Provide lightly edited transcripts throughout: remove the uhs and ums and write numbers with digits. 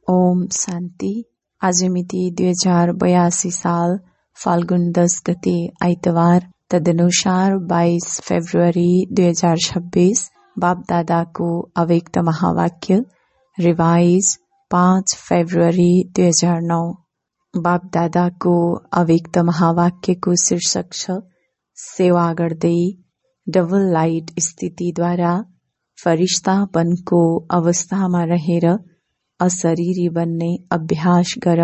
ओम शान्ति। आज मिति 2082 साल फाल्गुन 10 गते आइतबार, तदनुसार 22 फेब्रुअरी 2026। बाप दादाको अव्यक्त महावाक्य रिवाइज 5 फेब्रुअरी 2009। बाप दादाको अव्यक्त महावाक्यको शीर्षक छ, सेवा गर्दै डबल लाइट स्थितिद्वारा फरिश्तापनको अवस्थामा रहेर अशरीरी बन्ने अभ्यास गर।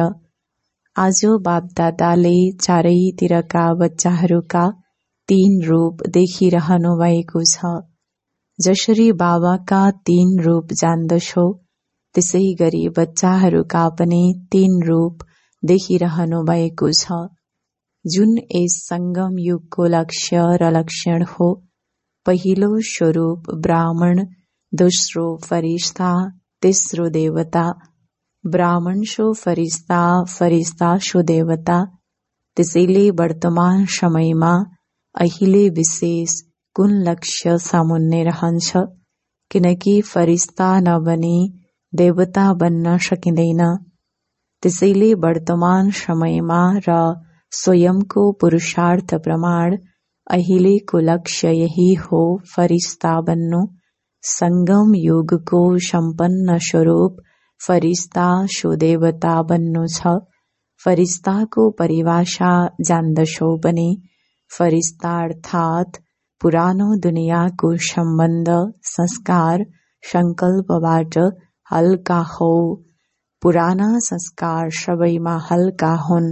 आज बाप दादाले चारैतिरका बच्चाहरूका 3 रूप देखिरहनु भएको छ। जसरी बाबाका 3 रूप जान्दछौ, त्यसै गरी बच्चाहरूका पनि 3 रूप देखिरहनु भएको छ, जुन यस संगम युगको लक्ष्य र लक्षण हो। पहिलो स्वरूप ब्राह्मण, दोस्रो फरिश्ता, तेस्रो देवता। ब्राह्मण सो फरिश्ता, फरिश्ता सो देवता। त्यसैले वर्तमान समयमा अहिले विशेष कुन लक्ष्य सामुन्ने रहन्छ, किनकि फरिश्ता नबनी देवता बन्न सकिँदैन। त्यसैले वर्तमान समयमा र स्वयंको पुरुषार्थ प्रमाण अहिलेको लक्ष्य यही हो, फरिश्ता बन्नु। संगम युगको सम्पन्न स्वरूप फरिश्ता सो देवता बन्नु छ। फरिश्ताको परिभाषा जान्दछौ पनि। फरिश्ता अर्थात पुरानो दुनियाँको सम्बन्ध, संस्कार, संकल्पबाट हल्का हो। पुराना संस्कार सबैमा हल्का हुन्।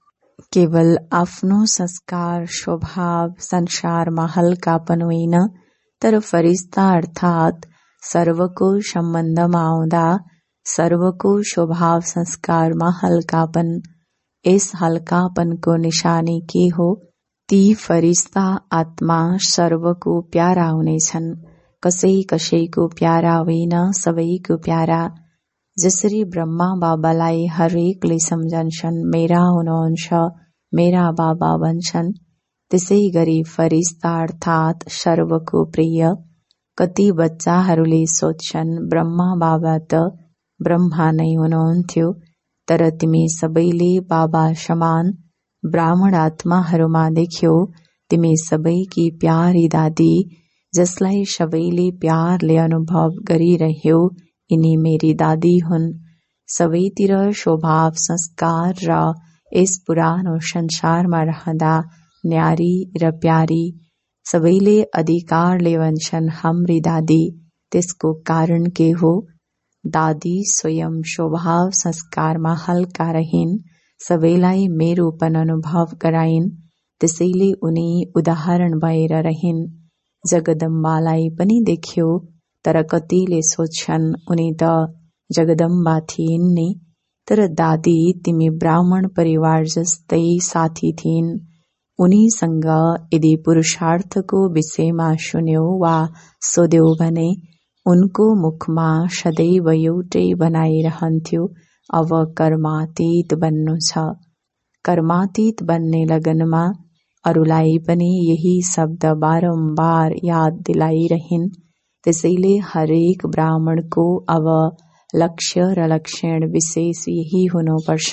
केवल आफ्नो संस्कार, स्वभाव, संसारमा हल्कापन होइन, तर फरिश्ता अर्थात सर्वको सम्बन्धमा आउँदा सर्वको स्वभाव संस्कारमा हल्कापन। यस हल्कापनको निशानी के हो? ती फरिश्ता आत्मा सर्वको प्यारा हुनेछन्। कसै कसैको प्यारा होइन, सबैको प्यारा। जसरी ब्रह्मा बाबालाई हरेकले सम्झन्छन्, मेरा हुनुहुन्छ, मेरा बाबा भन्छन्, त्यसै गरी फरिश्ता अर्थात सर्वको प्रिय। कति बच्चाहरूले सोध्छन्, ब्रह्मा बाबा त ब्रह्मा नै हुनुहुन्थ्यो, तर तिमी सबैले बाबा समान ब्राह्मण आत्माहरूमा देख्यौ। तिमी सबैकी प्यारी दादी, जसलाई सबैले प्यारले अनुभव गरिरह्यौ, यिनी मेरी दादी हुन्। सबैतिर स्वभाव, संस्कार र यस पुरानो संसारमा रहँदा न्यारी र प्यारी। सबैले अधिकारले भन्छन्, हाम्री दादी। त्यसको कारण के हो? दादी स्वयं स्वभाव संस्कारमा हल्का रहिन्, सबैलाई मेरोपन अनुभव गराइन्। त्यसैले उनी उदाहरण भएर रहिन्। जगदम्बालाई पनि देख्यो, तर कतिले सोध्छन्, उनी त जगदम्बा थिइन् नि। तर दादी, तिमी ब्राह्मण परिवार जस्तै साथी थिइन्। उनीसँग यदि पुरुषार्थको विषयमा सुन्यौ वा सोध्यौ भने उनको मुखमा सदैव एउटै बनाइरहन्थ्यो, अब कर्मातीत बन्नु छ। कर्मातीत बन्ने लगनमा अरूलाई पनि यही शब्द बारम्बार याद दिलाइरहिन्। त्यसैले हरेक ब्राह्मणको अब लक्ष्य र लक्षण विशेष यही हुनुपर्छ।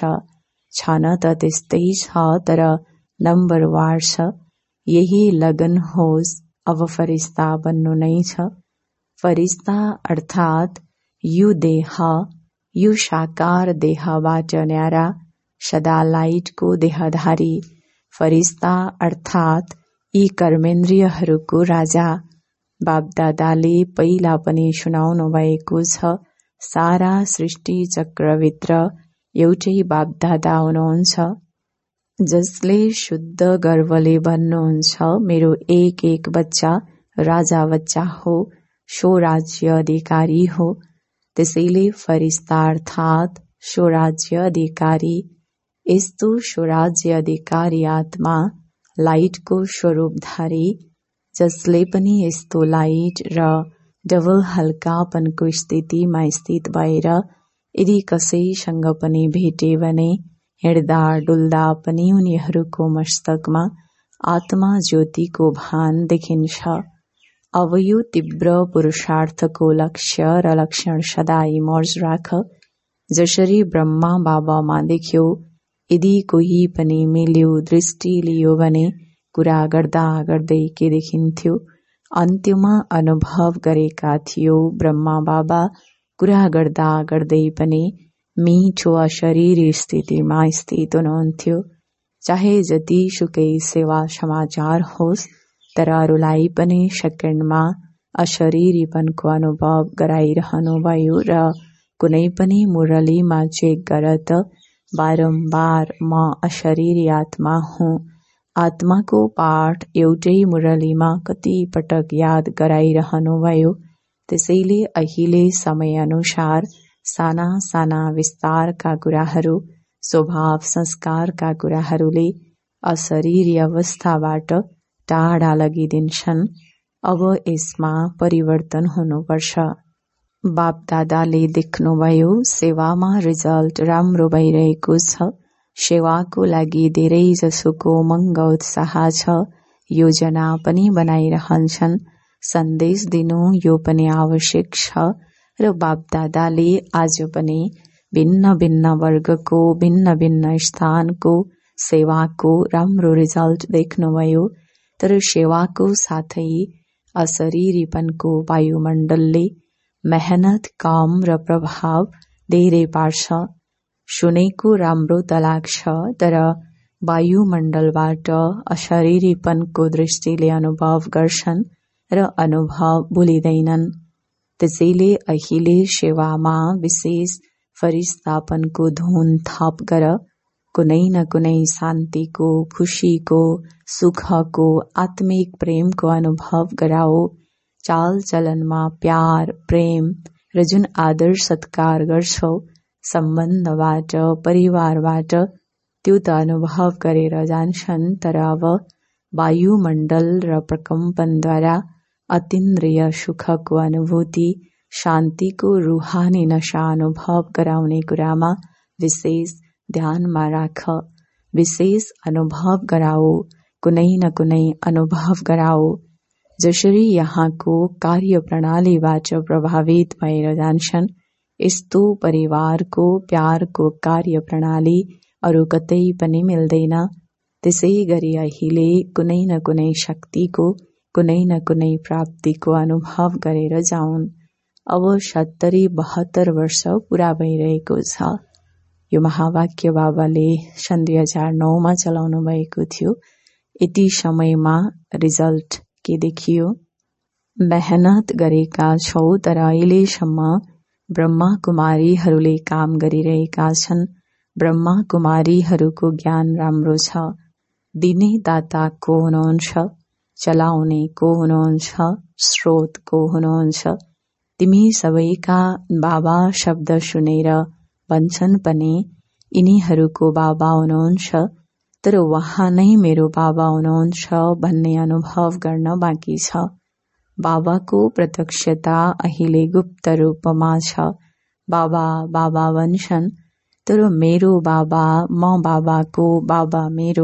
छन त त्यस्तै छ, तर नम्बरवार छ। यही लगन होस्, अब फरिश्ता बन्नु नै छ। फरिश्ता अर्थात यो देह, यो साकार देहबाट न्यारा, सदा लाइटको देहधारी। फरिश्ता अर्थात यी कर्मेन्द्रियहरूको राजा। बाप दादाले पहिला पनि सुनाउनु भएको छ, सारा सृष्टि चक्रभित्र एउटै बाप दादा हुनुहुन्छ, जसले शुद्ध गर्वले भन्नुहुन्छ, मेरो एक एक बच्चा राजा बच्चा हो, सो राज्य अधिकारी हो। त्यसैले फरिश्ता अर्थात स्वराज्य अधिकारी। यस्तो स्वराज्य अधिकारी आत्मा लाइटको स्वरूपधारी, जसले पनि यस्तो लाइट र डबल हल्कापनको स्थितिमा स्थित भएर यदि कसैसँग पनि भेटे भने हिँड्दा डुल्दा पनि उनीहरूको मस्तकमा आत्मा ज्योतिको भान देखिन्छ। अब यो तीव्र पुरुषार्थको लक्ष्य र लक्षण सदा इमर्ज राख। जसरी ब्रह्मा बाबामा देख्यो, यदि कोही पनि मिल्यो दृष्टि लियो भने कुरा गर्दा गर्दै के देखिन्थ्यो। अन्त्यमा अनुभव गरेका थियो ब्रह्मा बाबा कुरा गर्दा गर्दै पनि मिठो अशरीरी स्थितिमा स्थित हुनुहुन्थ्यो। चाहे जति सुकै सेवा समाचार होस्, तर अरूलाई पनि सेकेन्डमा अशरीरीपनको अनुभव गराइरहनुभयो र कुनै पनि मुरलीमा चेक गर त बारम्बार म अशरीरी आत्मा हुँ। आत्माको पाठ एउटै मुरलीमा कति पटक याद गराइरहनुभयो। त्यसैले अहिले समय अनुसार साना साना विस्तारका कुराहरू, स्वभाव संस्कारका कुराहरूले अशरीरी अवस्थाबाट टाढा लगिदिन्छन्। अब यसमा परिवर्तन हुनुपर्छ। बापदादाले देख्नुभयो सेवामा रिजल्ट राम्रो भइरहेको छ। सेवाको लागि धेरै जसोको उमङ्ग उत्साह छ। योजना पनि बनाइरहन्छन्। सन्देश दिनु यो पनि आवश्यक छ र बापदादाले आज पनि भिन्न भिन्न वर्गको भिन्न भिन्न स्थानको सेवाको राम्रो रिजल्ट देख्नुभयो। तर सेवाको साथै अशरीरीपनको वायुमण्डलले मेहनत कम र प्रभाव धेरै पार्छ। सुनेको राम्रो त लाग्छ, तर वायुमण्डलबाट अशरीरीपनको दृष्टिले अनुभव गर्छन् र अनुभव भुलिँदैनन्। त्यसैले अहिले सेवामा विशेष फरिस्तापनको धुन थप गर। कुनै न कुनै शान्तिको, खुशीको, सुखको, आत्मिक प्रेमको अनुभव गराओ। चाल चलनमा प्यार, प्रेम र जुन आदर सत्कार गर्छौ सम्बन्धबाट, परिवारबाट, त्यो त अनुभव गरेर जान्छन्। तर अब वायुमण्डल र प्रकम्पनद्वारा अतीन्द्रिय सुखको अनुभूति, शान्तिको रूहानी नशा अनुभव गराउने कुरामा विशेष ध्यानमा राख। विशेष अनुभव गराओ, कुनै न कुनै अनुभव गराओ। जसरी यहाँको कार्यप्रणालीबाट प्रभावित भएर जान्छन्, यस्तो परिवारको प्यारको कार्यप्रणाली अरू कतै पनि मिल्दैन। त्यसै गरी अहिले कुनै न कुनै शक्तिको, कुनै न कुनै प्राप्तिको अनुभव गरेर जाउन्। अब 70-72 वर्ष पूरा भइरहेको छ। यो महावाक्य बाबाले सन् 2009मा चलाउनु भएको थियो। यति समयमा रिजल्ट के देखियो? मेहनत गरेका छौ, तर अहिलेसम्म ब्रह्मा कुमारीहरूले काम गरिरहेका छन्। ब्रह्मा कुमारीहरूको ज्ञान राम्रो छ। दिने दाता को हुनुहुन्छ? चलाउने को हुनुहुन्छ? स्रोत को हुनुहुन्छ? तिमी सबैका बाबा शब्द सुनेर भन्छन् पनि यिनीहरूको बाबा हुनुहुन्छ, तर उहाँ नै मेरो बाबा हुनुहुन्छ भन्ने अनुभव गर्न बाँकी छ। बाबाको प्रत्यक्षता अहिले गुप्त रूपमा छ। बाबा बाबा भन्छन्, तर मेरो बाबा, म बाबाको बाबा मेरो,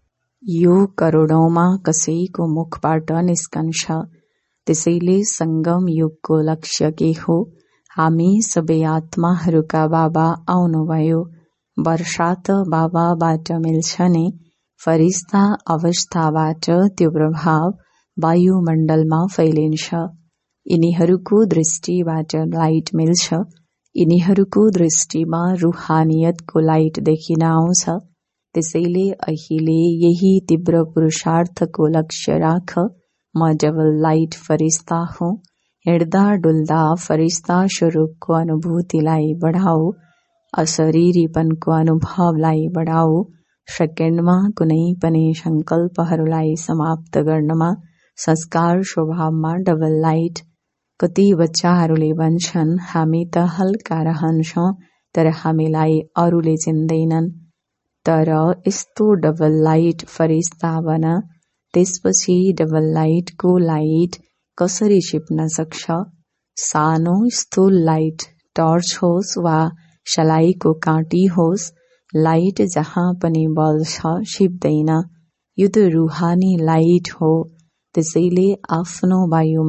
यो करोडौंमा कसैको मुखबाट निस्कन्छ। त्यसैले संगम युगको लक्ष्य के हो? हामी सबै आत्माहरूका बाबा आउनुभयो। वर्षा त बाबाबाट मिल्छ नि। फरिस्ता अवस्थाबाट त्यो प्रभाव वायुमण्डलमा फैलिन्छ। यिनीहरूको दृष्टिबाट लाइट मिल्छ। यिनीहरूको दृष्टिमा रूहानियतको लाइट देखिन आउँछ। त्यसैले अहिले यही तीव्र पुरुषार्थको लक्ष्य राख। म डबल लाइट फरिस्ता हुँ। हिँड्दा डुल्दा फरिस्ता स्वरूपको अनुभूतिलाई बढाऊ। अशरीरीपनको अनुभवलाई बढाऊ। सेकेन्डमा कुनै पनि संकल्पहरूलाई समाप्त गर्नमा संस्कार स्वभावमा डबल लाइट। कति बच्चाहरूले भन्छन्, हामी त हल्का रहन्छौं, तर हामीलाई अरूले चिन्दैनन्। तर यस्तो डबल लाइट फरिस्ता बन। त्यसपछि डबल लाइटको लाइट कसरी छिप्न सक्छ? सानो स्थूल लाइट, टर्च होस् वा सलाईको काँटी होस्, लाइट जहाँ पनि बल्छ छिप्दैन। यो त रूहानी लाइट हो। त्यसैले आफ्नो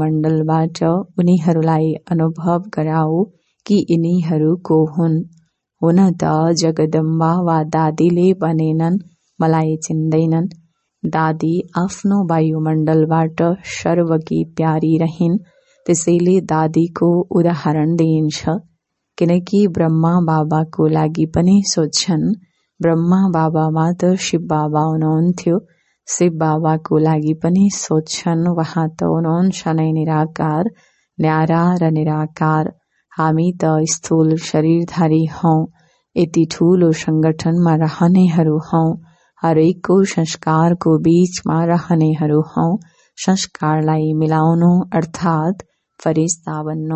वायुमण्डलबाट उनीहरूलाई अनुभव गराऊ कि यिनीहरू को हुन्। हुन त जगदम्बा वा दादीले भनेनन् मलाई चिन्दैनन्। दादी आफ्नो वायुमण्डलबाट सर्वकी प्यारी रहिन्, त्यसैले दादीको उदाहरण दिइन्छ। किनकि ब्रह्मा बाबाको लागि पनि सोध्छन्। ब्रह्मा बाबामा त शिव बाबा हुनुहुन्थ्यो, शिव बाबाको लागि पनि सोध्छन्, वहाँ त हुनुहुन्छ नै निराकार, न्यारा र निराकार। हामी त स्थूल शरीरधारी हौं, यति ठूलो संगठनमा रहनेहरू हौं, हरेकको संस्कारको बीचमा रहनेहरू हौं। संस्कारलाई मिलाउनु अर्थात् फरिस्ता बन्नु।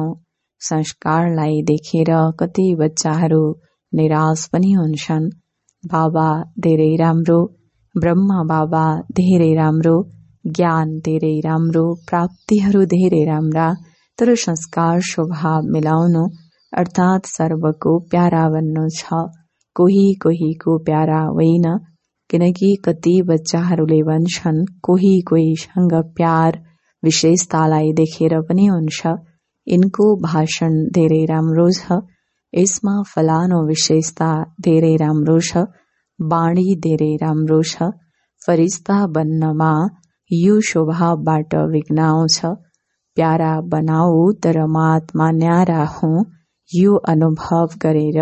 संस्कारलाई देखेर कति बच्चाहरू निराश पनि हुन्छन्। बाबा धेरै राम्रो, ब्रह्मा बाबा धेरै राम्रो, ज्ञान धेरै राम्रो, प्राप्तिहरू धेरै राम्रा, तर संस्कार स्वभाव मिलाउनु अर्थात् सर्वको प्यारा बन्नु छ, कोही कोहीको प्यारा होइन। किनकि कति बच्चाहरूले भन्छन् कोही कोहीसँग प्यार विशेषतालाई देखेर पनि हुन्छ। यिनको भाषण धेरै राम्रो छ, यसमा फलानो विशेषता धेरै राम्रो छ, वाणी धेरै राम्रो छ। फरिस्ता बन्नमा यो स्वभावबाट विघ्न आउँछ। प्यारा बनाऊ तर महात्मा न्यारा हुँ, यो अनुभव गरेर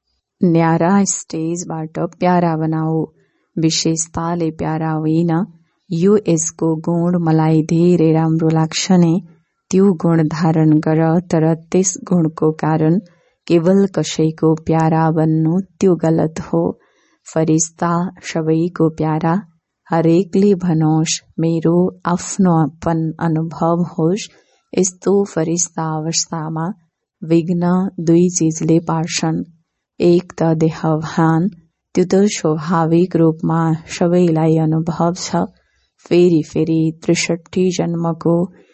न्यारा स्टेजबाट प्यारा बनाऊ। विशेषताले प्यारा होइन। यो यसको गुण मलाई धेरै राम्रो लाग्छ नि, त्यो गुण धारण गर, तर त्यस गुणको कारण केवल कसैको प्यारा बन्नु त्यो गलत हो। फरिस्ता सबैको प्यारा, हरेकले भनोस् मेरो आफ्नोपन अनुभव होस्। यस्तो फरिस्ता अवस्थामा विघ्न दुई चीजले पार्छन्। एक त देहभान, त्यो त स्वाभाविक रूपमा सबैलाई अनुभव छ। फेरि फेरि 63 जन्मको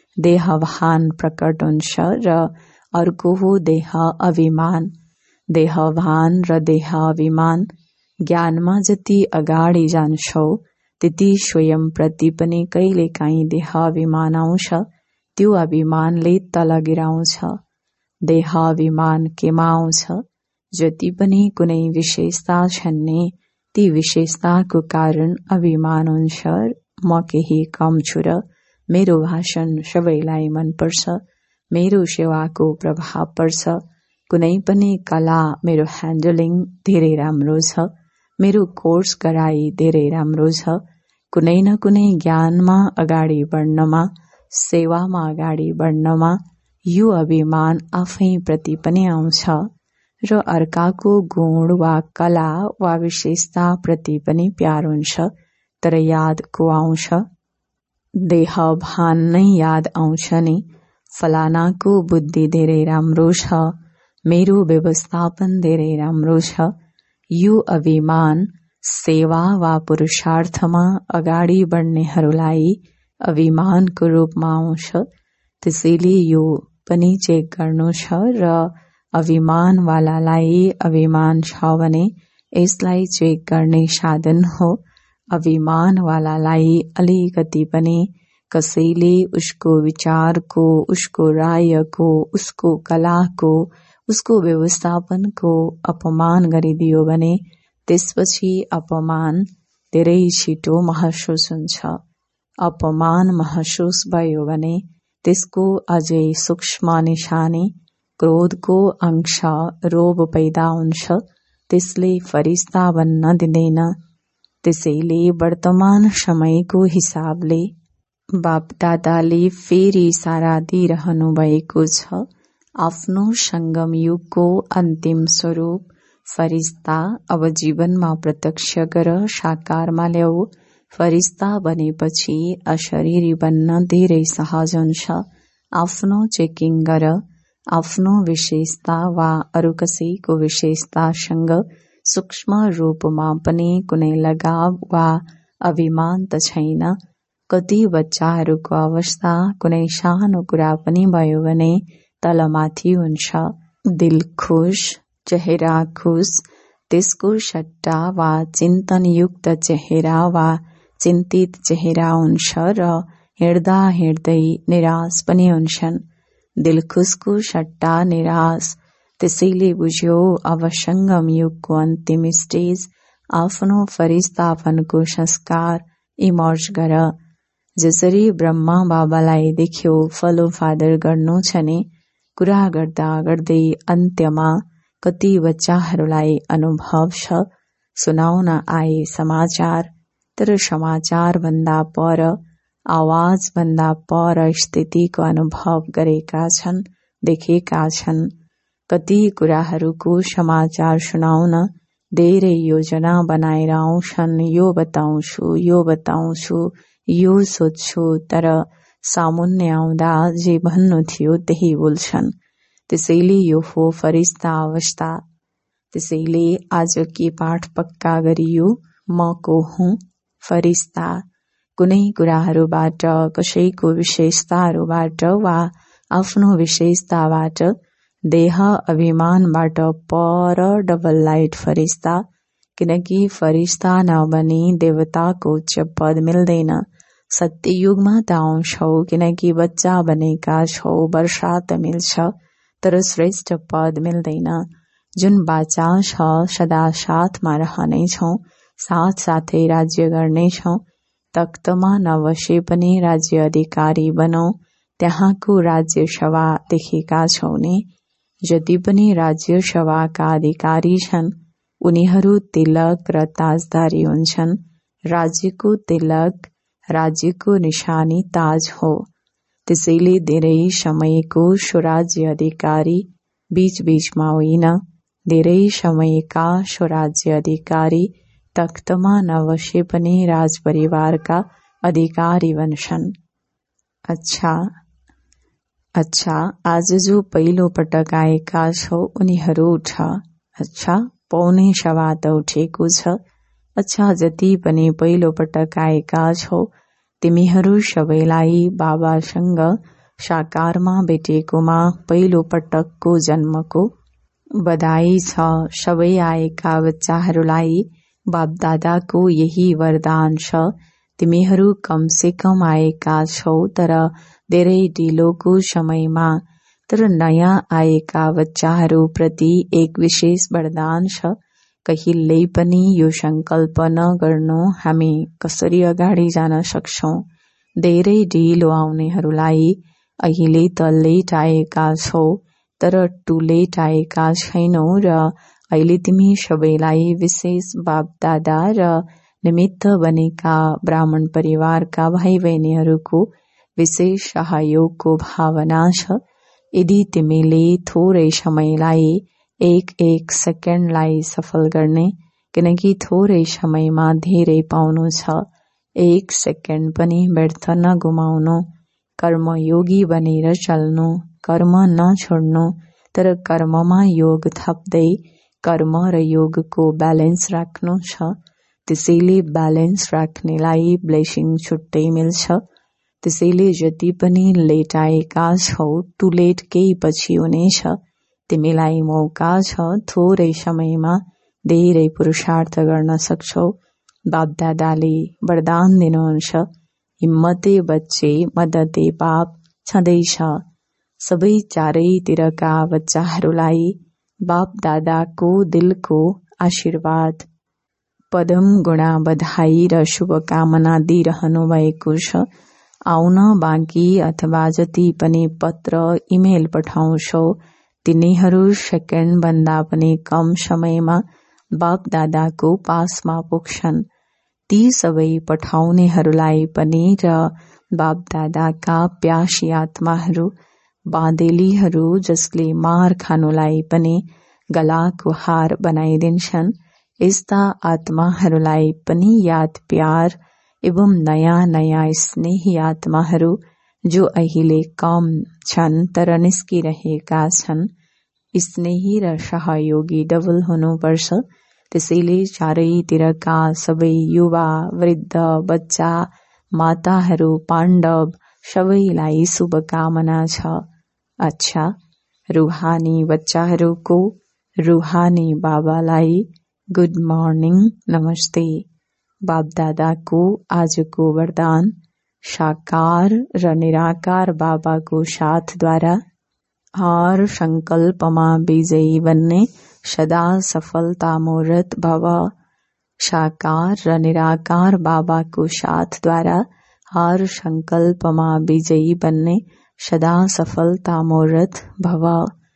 देहभान प्रकट हुन्छ र अर्को हो देह अभिमान। देहभान र देह अभिमान, ज्ञानमा जति अगाडि जान्छौ त्यति स्वयं प्रति पनि कहिलेकाहीँ देह अभिमान आउँछ। त्यो अभिमानले तल गिराउँछ। देह अभिमान केमा आउँछ? जति पनि कुनै विशेषता छन् नि, ती विशेषताको कारण अभिमान हुन्छ। म केही कम छु र मेरो भाषण सबैलाई मन पर्छ, मेरो सेवाको प्रभाव पर्छ। कुनै पनि कला मेरो ह्यान्डलिङ धेरै राम्रो छ, मेरो कोर्स गराई धेरै राम्रो छ। कुनै न कुनै ज्ञानमा अगाडि बढ्नमा, सेवामा अगाडि बढ्नमा यो अभिमान आफै प्रति पनि आउँछ र अर्काको गुण वा कला वा विशेषता प्रति पनि प्यार हुन्छ। तर याद को आउँछ? देहभान नै याद आउँछ नि। फलानाको बुद्धि धेरै राम्रो छ, मेरो व्यवस्थापन धेरै राम्रो छ। यो अभिमान सेवा वा पुरुषार्थमा अगाडि बढ्नेहरूलाई अभिमानको रूपमा आउँछ। त्यसैले यो पनि चेक गर्नु छ र अभिमानवालालाई अभिमान छ भने यसलाई चेक गर्ने साधन हो। अभिमानवालालाई अलिकति पनि कसैले उसको विचारको, उसको रायको, उसको कलाको, उसको व्यवस्थापनको अपमान गरिदियो भने त्यसपछि अपमान धेरै छिटो महसुस हुन्छ। अपमान महसुस भयो भने त्यसको अझै सूक्ष्म निशानी क्रोधको अंश रोब पैदा हुन्छ। त्यसले फरिस्ता बन्न दिँदैन। त्यसैले वर्तमान समयको हिसाबले बापदादाले फेरि इशारा दिइरहनु भएको छ। आफ्नो संगम युगको अन्तिम स्वरूप फरिस्ता अब जीवनमा प्रत्यक्ष गर, साकारमा ल्याऊ। फरिस्ता बनेपछि अशरीरी बन्न धेरै सहज हुन्छ। आफ्नो चेकिङ गर। आफ्नो विशेषता वा अरू कसैको विशेषतासँग सूक्ष्म रूपमा पनि कुनै लगाव वा अभिमान त छैन। कति बच्चाहरूको अवस्था कुनै सानो कुरा पनि भयो भने तलमाथि हुन्छ। दिल खुश, चेहरा खुश, त्यसको सट्टा वा चिन्तनयुक्त चेहरा वा चिन्तित चेहरा हुन्छ र हिँड्दा हिँड्दै निराश पनि हुन्छन्। दिल खुशको सट्टा निराश त्यसैले बुझ्यो अब सङ्गम युगको अन्तिम स्टेज आफ्नो फरिस्तापनको संस्कार इमर्ज गर। जसरी ब्रह्मा बाबालाई देख्यो फलो फादर गर्नु छ नि, कुरा गर्दा गर्दै अन्त्यमा कति बच्चाहरूलाई अनुभव छ सुनाउन आए समाचार, तर समाचार भन्दा पर आवाज भन्दा पर स्थितिको अनुभव गरेका छन्, देखेका छन्। कति कुराहरूको समाचार सुनाउन धेरै योजना बनाएर आउँछन्, यो बताउँछु यो बताउँछु यो सोध्छु, तर सामुन्ने आउँदा जे भन्नु थियो त्यही बोल्छन्। त्यसैले यो हो फरिस्ता अवस्था। त्यसैले आज के पाठ पक्का गरियो, म को हुँ? फरिस्ता। कुनै कुराहरूबाट, कसैको विशेषताहरूबाट वा आफ्नो विशेषताबाट, देह अभिमानबाट पर डबल लाइट फरिस्ता। किनकि फरिस्ता नबनी देवताको उच्च पद मिल्दैन। सत्ययुगमा त आउँछौ किनकि बच्चा बनेका छौ, वर्षा त मिल्छ तर श्रेष्ठ पद मिल्दैन। जुन बाचा छ सदा साथमा रहनेछौ, साथ साथै राज्य गर्नेछौ। तख्तमा नबसे पनि राज्य अधिकारी बनौ, त्यहाँको राज्य सभा देखेका छौ नि। जति पनि राज्य सभाका अधिकारी छन् उनीहरू तिलक र ताजदारी हुन्छन्। राज्यको तिलक, राज्यको निशानी ताज हो। त्यसैले धेरै समयको स्वराज्य अधिकारी बीच बीचमा होइन, धेरै समयका स्वराज्य अधिकारी तख्तमा नबसे पनि राजपरिवारका अधिकारी बन्छन्। अच्छा, आज जो पहिलो पटक आएका छौ उनीहरू उठ। अच्छा, पौने सवा त उठेको छ। अच्छा, जति पनि पहिलो पटक आएका छौ तिमीहरू सबैलाई बाबासँग साकारमा भेटेकोमा पहिलो पटकको जन्मको बधाई छ। सबै आएका बच्चाहरूलाई बापदादाको यही वरदान छ। तिमीहरू कम से कम आएका छौ तर धेरै ढिलोको समयमा, तर नयाँ आएका बच्चाहरू प्रति एक विशेष वरदान छ। कहिल्यै पनि यो संकल्प नगर्नु हामी कसरी अगाडि जान सक्छौं। धेरै ढिलो आउनेहरूलाई अहिले त लेट आएका छौ तर टु लेट आएका छैनौ र अहिले तिमी सबैलाई विशेष बापदादा र निमित्त बनेका ब्राह्मण परिवारका भाइ बहिनीहरूको विशेष सहयोगको भावना छ। यदि तिमीले थोरै समयलाई एक सेकेन्डलाई सफल गर्ने, किनकि थोरै समयमा धेरै पाउनु छ। एक सेकेन्ड पनि व्यर्थ नगुमाउनु। कर्मयोगी बनेर चल्नु, कर्म नछोड्नु, तर कर्ममा योग थप्दै कर्म र योगको ब्यालेन्स राख्नु छ। त्यसैले ब्यालेन्स राख्नेलाई ब्लेसिङ छुट्टै मिल्छ। त्यसैले जति पनि लेट आएका छौ, टु लेट केही पछि हुनेछ। तिमीलाई मौका छ, थोरै समयमा धेरै पुरुषार्थ गर्न सक्छौ। बापदादाले वरदान दिनुहुन्छ, हिम्मते बच्चे मदते बाप छँदैछ। सबै चारैतिरका बच्चाहरूलाई बापदादाको दिलको आशीर्वाद, पदम गुणा बधाई र शुभकामना दिइरहनु भएको छ। आउन बाँकी अथवा जति पनि पत्र इमेल पठाउँछौ तिनीहरू सेकेन्ड भन्दा पनि कम समयमा बापदादाको पासमा पुग्छन्। ती सबै पठाउनेहरूलाई पनि र बापदादाका प्यासी आत्माहरू, बाँदेलीहरू जसले मार खानुलाई पनि गलाको हार बनाइदिन्छन्, यस्ता आत्माहरूलाई पनि याद प्यार एवं नयाँ नयाँ स्नेही आत्माहरू जो अहिले कम छन् तर निस्किरहेका छन्, स्नेही र सहयोगी डबल हुनुपर्छ। त्यसैले चारैतिरका सबै युवा, वृद्ध, बच्चा, माताहरू, पाण्डव सबैलाई शुभकामना छ। अच्छा, रुहानी बच्चाहरूको रुहानी बाबालाई गुड मर्निङ, नमस्ते। बापदादाको आजको वरदान साकार र निराकार बाबाको साथद्वारा हर संकल्पमा विजयी बन्ने सदा सफलता मुहूर्त भव। साकार र निराकार बाबाको साथद्वारा हर संकल्पमा विजयी बन्ने सदा सफलता मुहूर्त भव।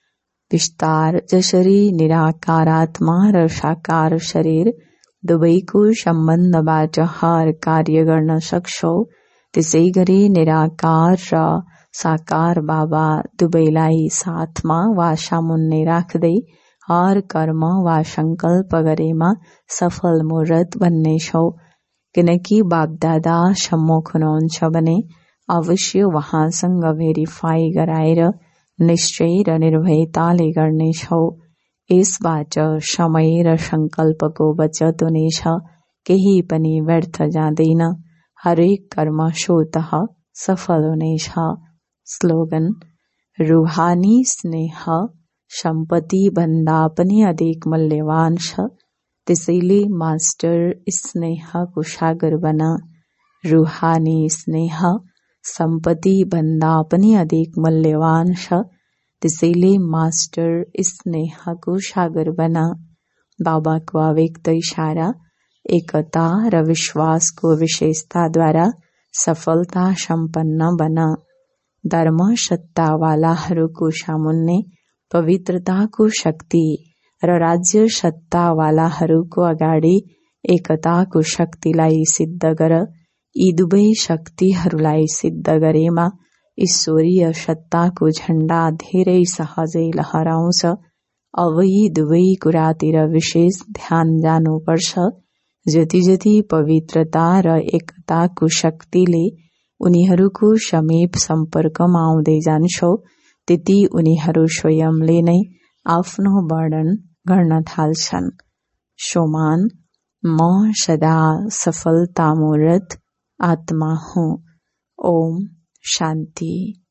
विस्तार जसरी निराकार आत्मा र साकार शरीर दुवैको सम्बन्धबाट हर कार्य गर्न सक्छौ, त्यसैगरी निराकार र साकार बाबा दुवैलाई साथमा वा सामुन्ने राख्दै हर कर्म वा संकल्प गरेमा सफल मुहूर्त बन्नेछौ। किनकि बापदादा सम्मुख हुनुहुन्छ भने अवश्य उहाँसँग भेरिफाई गराएर निश्चय र निर्भयताले गर्नेछौ। यसबाट समय र संकल्पको बचत हुनेछ, केही पनि व्यर्थ जाँदैन, हरेक कर्म स्वतः सफल हुनेछ। स्लोगन: रूहानी स्नेह सम्पत्ति भन्दा पनि अधिक मूल्यवान छ, त्यसैले मास्टर स्नेहको सागर बन। रूहानी स्नेह सम्पत्ति भन्दा पनि अधिक मूल्यवान छ, त्यसैले मास्टर स्नेहको सागर बन। बाबाको अव्यक्त इशारा: एकता र विश्वासको विशेषताद्वारा सफलता सम्पन्न बन। धर्म सत्तावालाहरूको सामुन्ने पवित्रताको शक्ति र राज्य सत्तावालाहरूको अगाडि एकताको शक्तिलाई सिद्ध गर। यी दुवै शक्तिहरूलाई सिद्ध गरेमा ईश्वरीय सत्ताको झण्डा धेरै सहजै लहराउँछ। अब यी दुवै कुरातिर विशेष ध्यान जानुपर्छ। जति जति पवित्रता र एकताको शक्तिले उनीहरूको समीप सम्पर्कमा आउँदै जान्छौ, त्यति उनीहरू स्वयंले नै आफ्नो वर्णन गर्न थाल्छन्। सोमान: म सदा सफलता मुहूर्त आत्मा हुँ। ओम शान्ति।